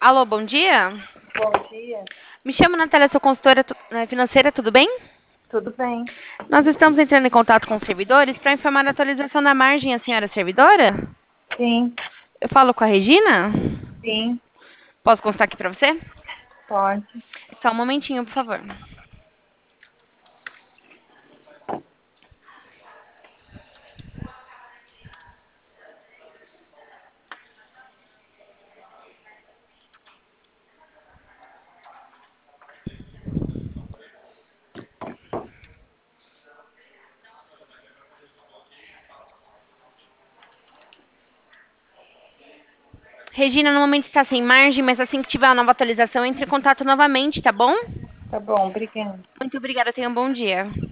Alô, bom dia. Bom dia, Me chamo Natália, sou consultora financeira, tudo bem? tudo bem? Nós estamos entrando em contato com os servidores para informar a atualização da margem, a senhora é servidora? Sim, Eu falo com a Regina? sim, Posso constar aqui para você? pode. Só um momentinho, por favor. Regina, no momento está sem margem, mas assim que tiver uma nova atualização, entre em contato novamente, tá bom? Tá bom, obrigada. Muito obrigada, tenha um bom dia.